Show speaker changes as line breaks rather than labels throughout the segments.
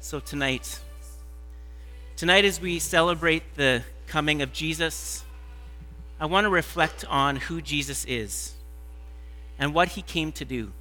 So tonight as we celebrate the coming of Jesus, I want to reflect on who Jesus is and what he came to do.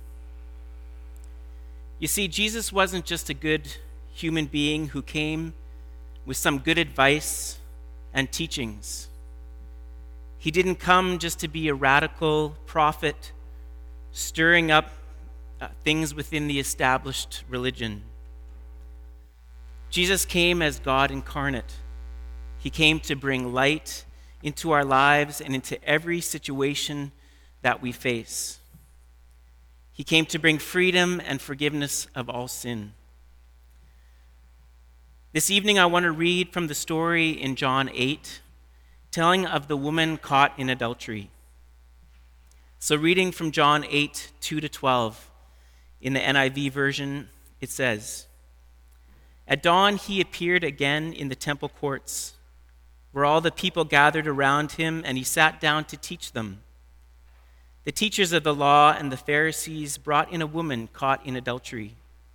You see, Jesus wasn't just a good human being who came with some good advice and teachings. He didn't come just to be a radical prophet stirring up things within the established religion. Jesus came as God incarnate. He came to bring light into our lives and into every situation that we face. He came to bring freedom and forgiveness of all sin. This evening, I want to read from the story in John 8, telling of the woman caught in adultery. So reading from John 8, 2-12, in the NIV version, it says, "At dawn he appeared again in the temple courts, where all the people gathered around him, and he sat down to teach them. The teachers of the law and the Pharisees brought in a woman caught in adultery.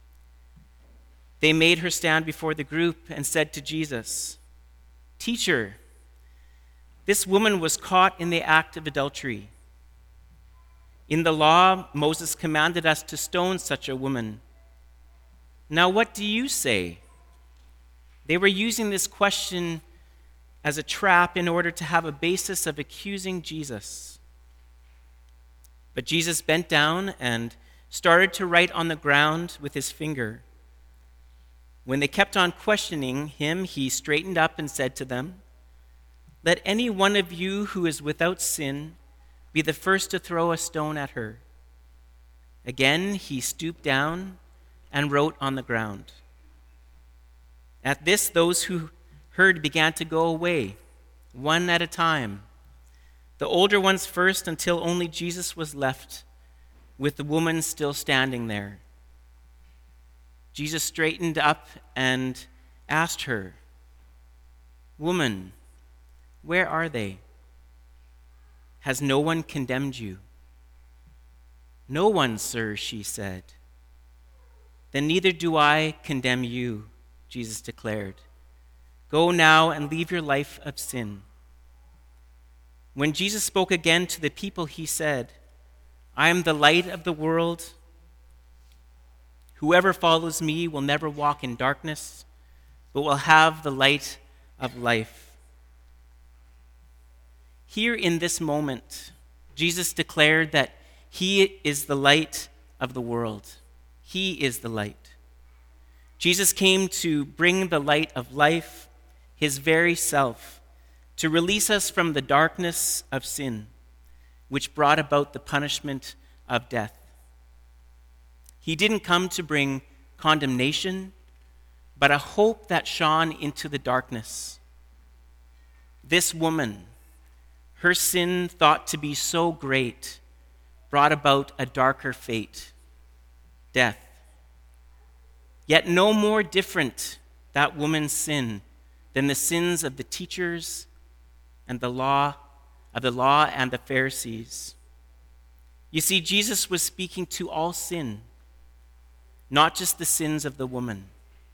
They made her stand before the group and said to Jesus, 'Teacher, this woman was caught in the act of adultery. In the law, Moses commanded us to stone such a woman. Now what do you say?' They were using this question as a trap in order to have a basis of accusing Jesus. But Jesus bent down and started to write on the ground with his finger. When they kept on questioning him, he straightened up and said to them, 'Let any one of you who is without sin be the first to throw a stone at her.' Again, he stooped down and wrote on the ground. At this, those who heard began to go away, one at a time, the older ones first, until only Jesus was left, with the woman still standing there. Jesus straightened up and asked her, 'Woman, where are they? Has no one condemned you?' 'No one, sir,' she said. 'Then neither do I condemn you,' Jesus declared. 'Go now and leave your life of sin.' When Jesus spoke again to the people, he said, 'I am the light of the world. Whoever follows me will never walk in darkness, but will have the light of life.'" Here in this moment, Jesus declared that he is the light of the world. He is the light. Jesus came to bring the light of life, his very self, to release us from the darkness of sin, which brought about the punishment of death. He didn't come to bring condemnation, but a hope that shone into the darkness. This woman, her sin thought to be so great, brought about a darker fate, death. Yet no more different, that woman's sin, than the sins of the teachers and the law and the Pharisees. You see, Jesus was speaking to all sin, not just the sins of the woman.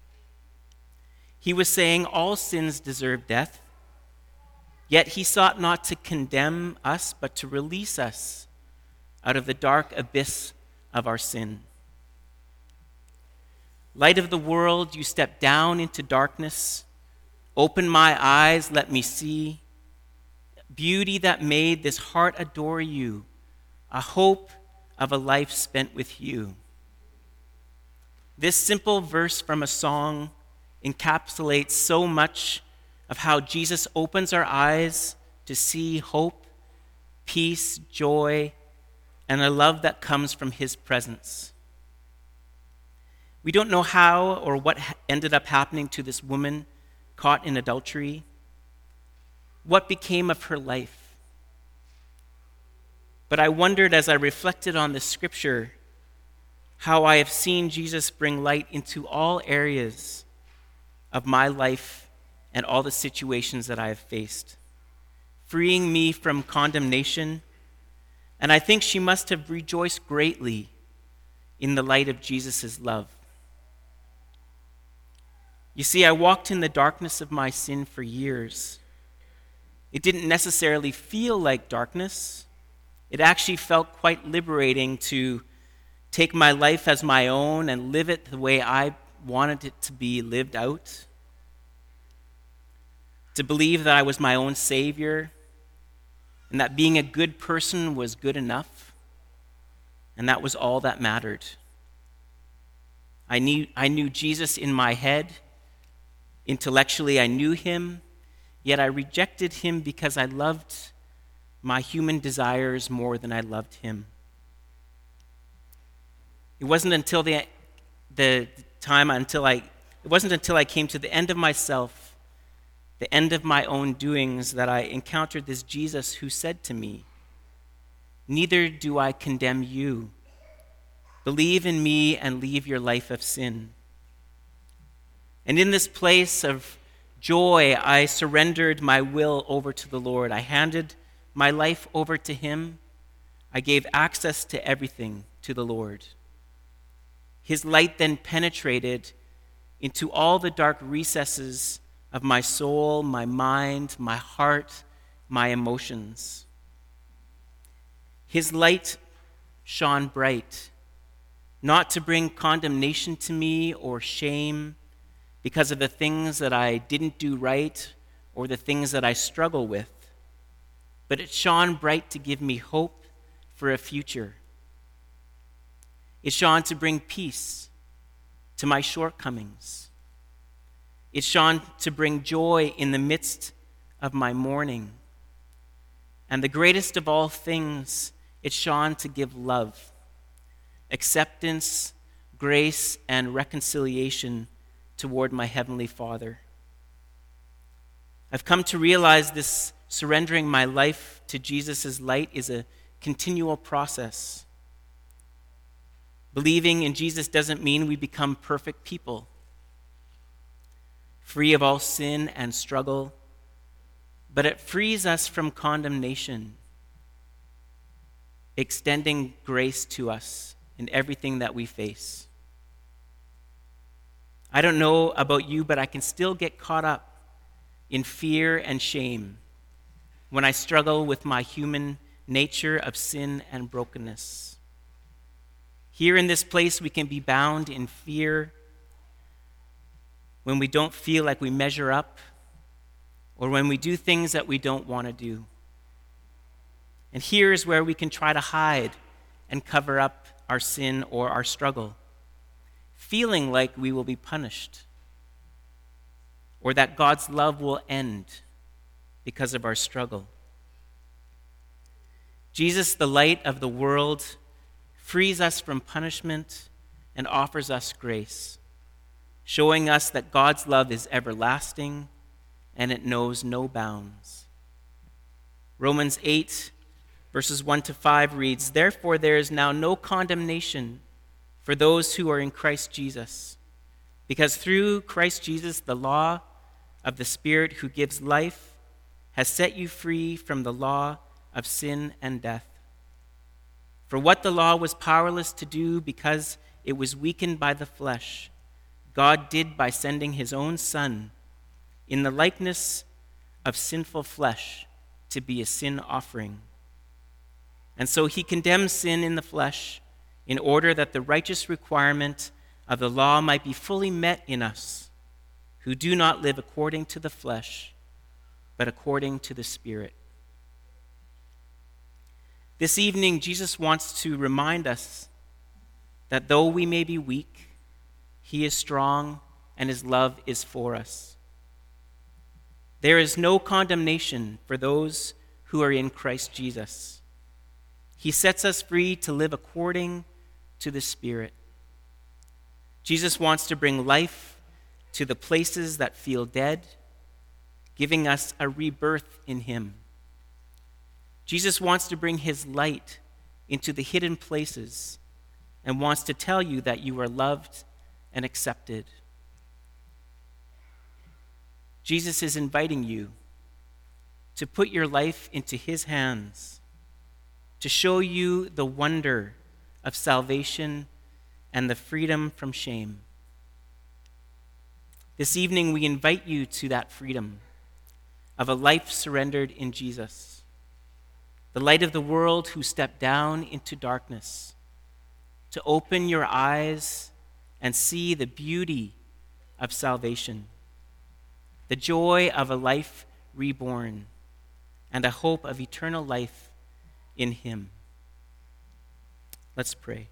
He was saying all sins deserve death, yet he sought not to condemn us, but to release us out of the dark abyss of our sin. Light of the world, you step down into darkness. Open my eyes, let me see. Beauty that made this heart adore you, a hope of a life spent with you. This simple verse from a song encapsulates so much of how Jesus opens our eyes to see hope, peace, joy, and a love that comes from his presence. We don't know how or what ended up happening to this woman caught in adultery. What became of her life? But I wondered as I reflected on this scripture how I have seen Jesus bring light into all areas of my life and all the situations that I have faced, freeing me from condemnation. And I think she must have rejoiced greatly in the light of Jesus' love. You see, I walked in the darkness of my sin for years. It didn't necessarily feel like darkness. It actually felt quite liberating to take my life as my own and live it the way I wanted it to be lived out. To believe that I was my own savior and that being a good person was good enough, and that was all that mattered. I knew Jesus in my head. Intellectually, I knew him, yet I rejected him because I loved my human desires more than I loved him. It wasn't until I came to the end of myself, the end of my own doings, that I encountered this Jesus who said to me, "Neither do I condemn you. Believe in me and leave your life of sin." And in this place of joy, I surrendered my will over to the Lord. I handed my life over to him. I gave access to everything to the Lord. His light then penetrated into all the dark recesses of my soul, my mind, my heart, my emotions. His light shone bright, not to bring condemnation to me or shame because of the things that I didn't do right or the things that I struggle with, but it shone bright to give me hope for a future. It shone to bring peace to my shortcomings. It shone to bring joy in the midst of my mourning. And the greatest of all things, it shone to give love, acceptance, grace, and reconciliation toward my Heavenly Father. I've come to realize this surrendering my life to Jesus' light is a continual process. Believing in Jesus doesn't mean we become perfect people, free of all sin and struggle, but it frees us from condemnation, extending grace to us in everything that we face. I don't know about you, but I can still get caught up in fear and shame when I struggle with my human nature of sin and brokenness. Here in this place, we can be bound in fear when we don't feel like we measure up, or when we do things that we don't want to do. And here is where we can try to hide and cover up our sin or our struggle, feeling like we will be punished, or that God's love will end because of our struggle. Jesus, the light of the world, frees us from punishment and offers us grace, showing us that God's love is everlasting and it knows no bounds. Romans 8, verses 1-5 reads, "Therefore there is now no condemnation for those who are in Christ Jesus, because through Christ Jesus the law of the Spirit who gives life has set you free from the law of sin and death. For what the law was powerless to do because it was weakened by the flesh, God did by sending his own Son in the likeness of sinful flesh to be a sin offering. And so he condemns sin in the flesh in order that the righteous requirement of the law might be fully met in us, who do not live according to the flesh, but according to the Spirit." This evening, Jesus wants to remind us that though we may be weak, he is strong and his love is for us. There is no condemnation for those who are in Christ Jesus. He sets us free to live according to the Spirit. Jesus wants to bring life to the places that feel dead, giving us a rebirth in him. Jesus wants to bring his light into the hidden places and wants to tell you that you are loved and accepted. Jesus is inviting you to put your life into his hands, to show you the wonder of salvation and the freedom from shame. This evening, we invite you to that freedom of a life surrendered in Jesus, the light of the world who stepped down into darkness, to open your eyes and see the beauty of salvation, the joy of a life reborn, and a hope of eternal life in him. Let's pray.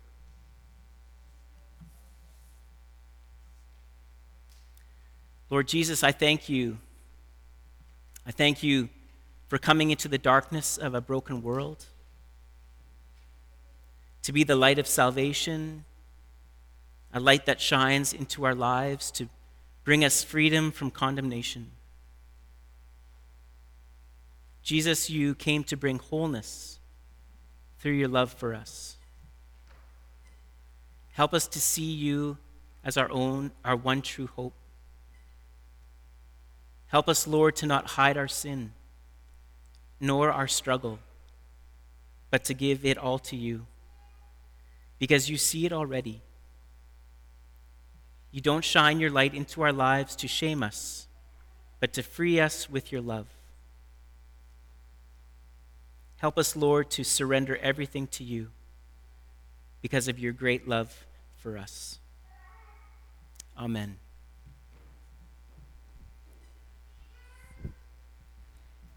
Lord Jesus, I thank you. I thank you for coming into the darkness of a broken world, to be the light of salvation, a light that shines into our lives to bring us freedom from condemnation. Jesus, you came to bring wholeness through your love for us. Help us to see you as our one true hope. Help us, Lord, to not hide our sin, nor our struggle, but to give it all to you, because you see it already. You don't shine your light into our lives to shame us, but to free us with your love. Help us, Lord, to surrender everything to you because of your great love for us. Amen.